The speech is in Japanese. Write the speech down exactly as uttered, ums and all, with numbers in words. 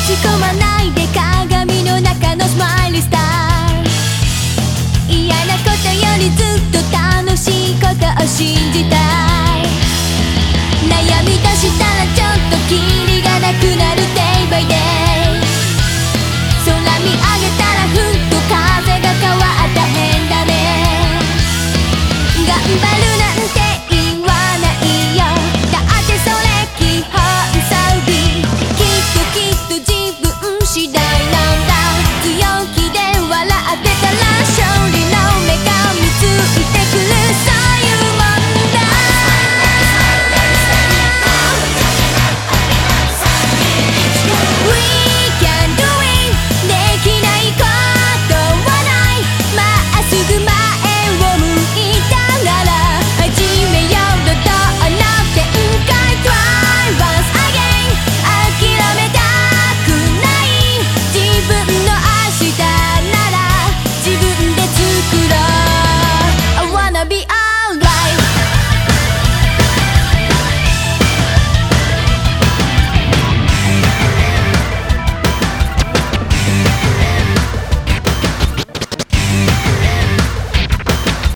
ち込まないで鏡の中のスマイルスター。嫌なことよりずっと楽しいことを信じたい。悩み出したらちょっと気